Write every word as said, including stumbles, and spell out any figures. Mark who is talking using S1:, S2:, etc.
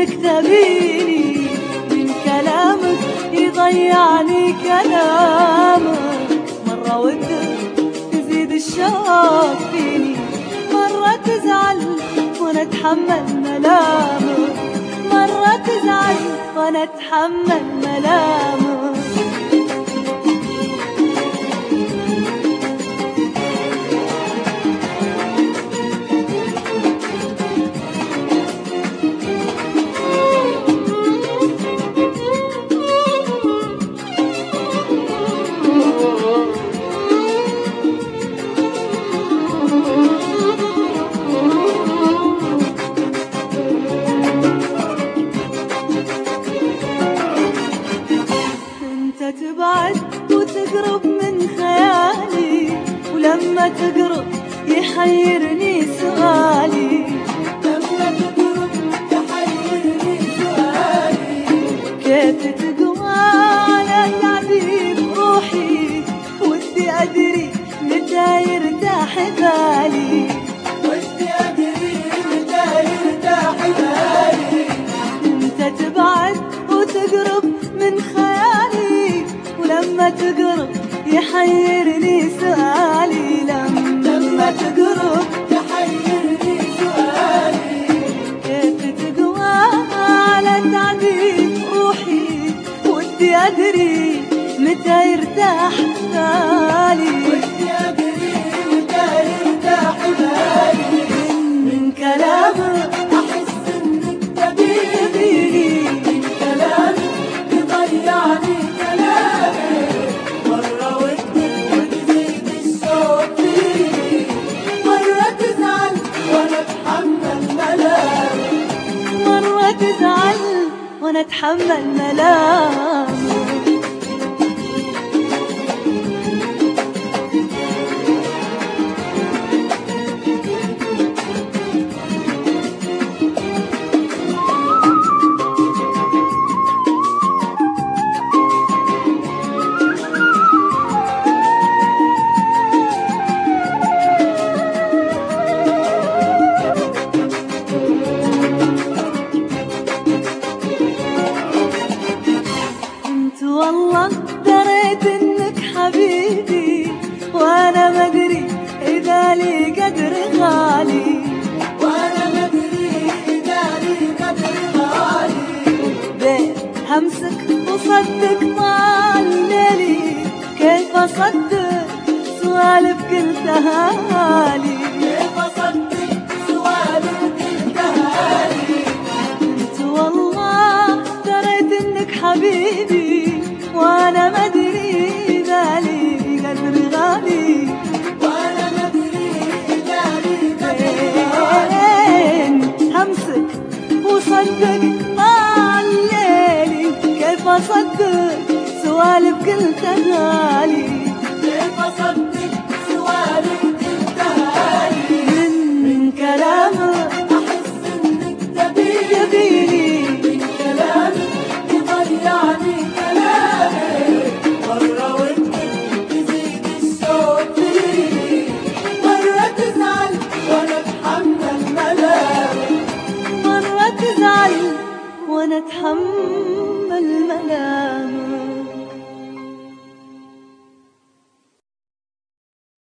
S1: انك تبيني، من كلامك يضيعني كلامك. مرة ودك تزيد الشوق فيني، مرة تزعل وانا اتحمل ملامك، مرة تزعل وانا اتحمل ملامك. تبعد وتقرب من خيالي، ولما تقرب يحيرني سؤالي، لما تقرب يحيرني سؤالي. كيف تقوى على تعذيب روحي، ودي أدري متى يرتاح بالي، ودي أدري متى يرتاح بالي. انت تبعد وتقرب من خيالي، ولما تقرب يحيرني سؤالي، لما تقرب يحيرني سؤالي. كيف تقوى على تعذيب روحي، ودي أدري متى يرتاح بالي، ودي أدري متى يرتاح بالي. من كلامك أحس إنك تبيني، من كلامك يضيعني كلامك. مرة ودك تزيد الشوق فيني، مرة تزعل وأنا أتحمل ملامك، مرة تزعل وأنا أتحمل ملامك. والله دريت انك حبيبي، وانا مدري اذا لي قدر غالي، وانا مدري اذا لي قدر غالي. بين همسك وصدق طال ليلي، كيف اصدق سوالف قلتها لي، كيف اصدق سوالف قلتها لي. انت والله دريت انك حبيبي، وانا مدري اذا لي قدر غالي، وانا مدري اذا لي قدر غالي. همسك وصدق طال ليلي، كيف اصدق سوالف قلتها لي، كيف اصدق سوالف قلتها لي. من, من كلامك احس انك تبيني، من كلامك يضيعني كلامك. مرة ودك تزيد الشوق فيني، مرة تزعل وانا اتحمل ملامك، مرة تزعل وانا اتحمل ملامك.